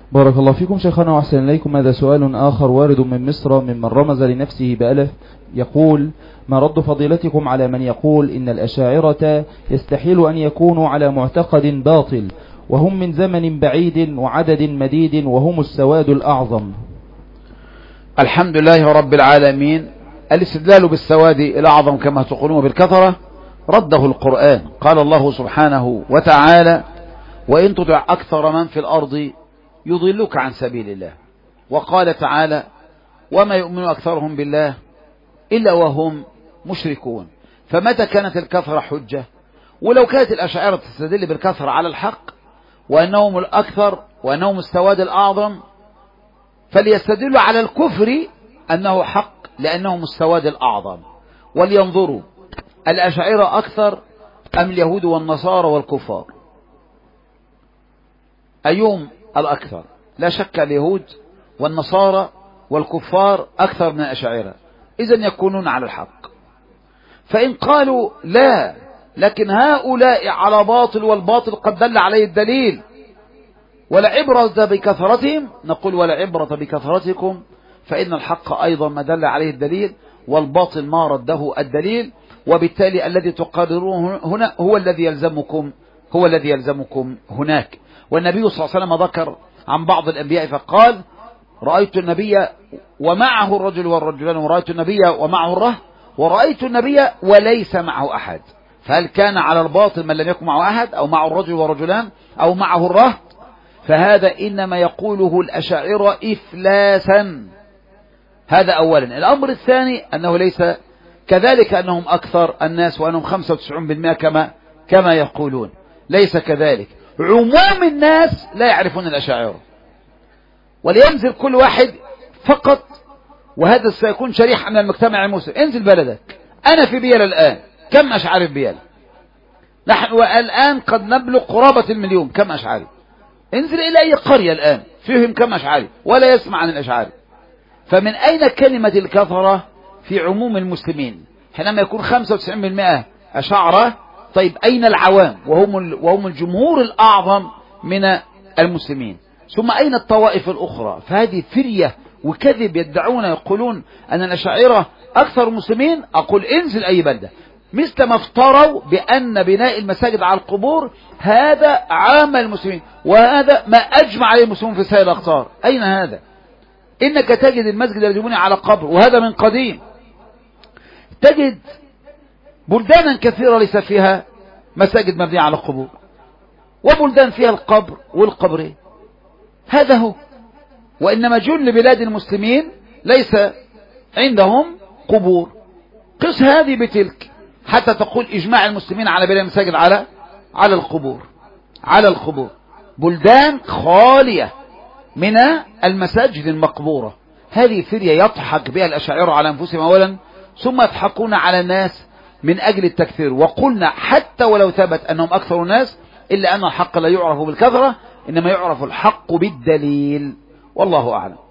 بارك الله فيكم شيخنا وأحسن إليكم. هذا سؤال آخر وارد من مصر ممن رمز لنفسه بألف، يقول: ما رد فضيلتكم على من يقول إن الأشاعرة يستحيل أن يكونوا على معتقد باطل وهم من زمن بعيد وعدد مديد وهم السواد الأعظم؟ الحمد لله رب العالمين. الاستدلال بالسواد الأعظم كما تقولون بالكثرة رده القرآن. قال الله سبحانه وتعالى: وإن تطع أكثر من في الأرض يضلك عن سبيل الله. وقال تعالى: وما يؤمن أكثرهم بالله إلا وهم مشركون. فمتى كانت الكثرة حجة؟ ولو كانت الأشاعرة تستدل بالكثرة على الحق وأنهم الأكثر وأنهم السواد الأعظم، فليستدلوا على الكفر أنه حق لأنهم السواد الأعظم. ولينظروا الأشاعرة أكثر أم اليهود والنصارى والكفار؟ أيهم الأكثر؟ لا شك اليهود والنصارى والكفار أكثر من الأشاعرة، إذن يكونون على الحق. فإن قالوا لا، لكن هؤلاء على باطل والباطل قد دل عليه الدليل ولا عبرة بكثرتهم، نقول ولا عبرة بكثرتكم، فإن الحق أيضا ما دل عليه الدليل والباطل ما رده الدليل، وبالتالي الذي تقررونه هنا هو الذي يلزمكم هناك. والنبي صلى الله عليه وسلم ذكر عن بعض الأنبياء فقال: رأيت النبي ومعه الرجل والرجلان، ورأيت النبي ومعه الرهط، ورأيت النبي وليس معه أحد. فهل كان على الباطل من لم يكن معه أحد، أو معه الرجل والرجلان، أو معه الرهط؟ فهذا إنما يقوله الأشاعرة إفلاسا. هذا أولا. الأمر الثاني أنه ليس كذلك أنهم أكثر الناس وأنهم 95% كما يقولون، ليس كذلك. عموم الناس لا يعرفون الأشاعرة، ولينزل كل واحد فقط، وهذا سيكون شريحة من المجتمع المسلم. انزل بلدك. أنا في بيال الآن، كم أشعري في بيال؟ نحن الآن قد نبلغ قرابة 1,000,000. كم أشعري؟ انزل إلى أي قرية الآن فيهم كم أشعري ولا يسمع عن الأشعري. فمن أين كلمة الكثرة في عموم المسلمين حينما يكون 95% أشاعرة؟ طيب أين العوام وهم الجمهور الأعظم من المسلمين؟ ثم أين الطوائف الأخرى؟ فهذه فرية وكذب. يدعون يقولون أن الأشاعرة أكثر المسلمين. أقول انزل أي بلدة، مثل ما افتروا بأن بناء المساجد على القبور هذا عام المسلمين، وهذا ما أجمع عليه المسلمون في سائر الأقطار. أين هذا؟ إنك تجد المسجد الذي بني على قبر، وهذا من قديم. تجد بلدانا كثيرة ليس فيها مساجد مبنية على القبور، وبلدان فيها القبر والقبرين. هذا هو. وإنما جل بلاد المسلمين ليس عندهم قبور. قس هذه بتلك حتى تقول إجماع المسلمين على بناء المساجد على القبور. بلدان خالية من المساجد المقبورة. هذه فرية يضحك بها الأشاعرة على أنفسهم أولا، ثم يضحكون على الناس من أجل التكثير. وقلنا حتى ولو ثبت أنهم أكثر الناس، إلا أن الحق لا يعرف بالكثرة، إنما يعرف الحق بالدليل. والله أعلم.